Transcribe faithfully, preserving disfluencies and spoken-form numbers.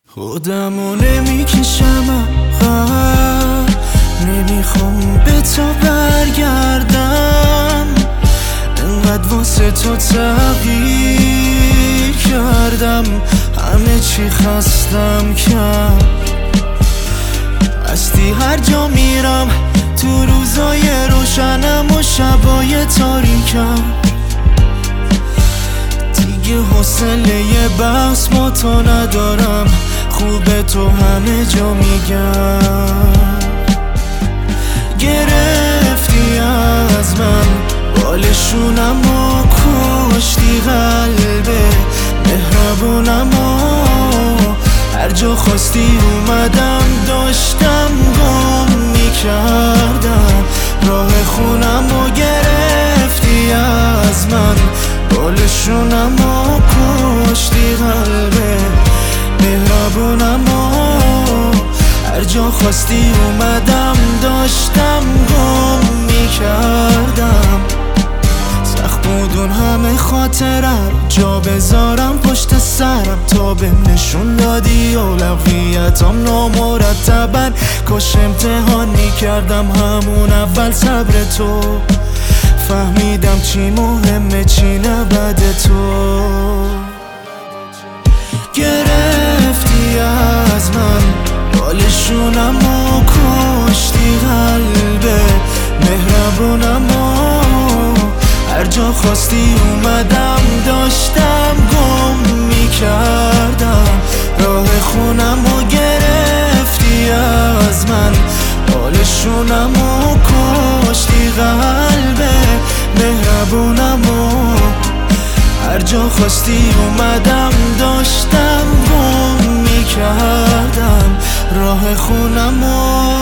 خودمو نمیکشم عقب، نمیخوام به تو برگردم. انقدر واسه تو تغییر کردم، همه چی خستم کرد. هستی هر جا میرم، تو روزای روشنم و شبای تاریکم. دیگه حوصله بحث با تو ندارم، خوبه تو همه جا میگم. گرفتی از من بالشونم و کشتی قلبه مهربونم و هر جا خواستی اومدم، داشتم گم میکردم راه خونم و گرفتی از من بالشونم و کشتی قلبه مهربونم و هر جا خواستی اومدم، داشتم گم میکردم. سخت بود اون همه خاطرم جا بذارم پشت سرم، تا بهم نشون دادی اولویتام نامرتبن. کاش امتحان میکردم همون اول صبر تو، فهمیدم چی مهمه چی نبد تو. گرفتی از من بالشونم و کشتی قلبه مهربونم و هر جا خواستی اومدم، داشتم گم میکردم راه خونم و گرفتی از من بالشونم و کشتی قلبه مهربونم و هر جا خواستی اومدم، داشتم گم میکردم راه خونم و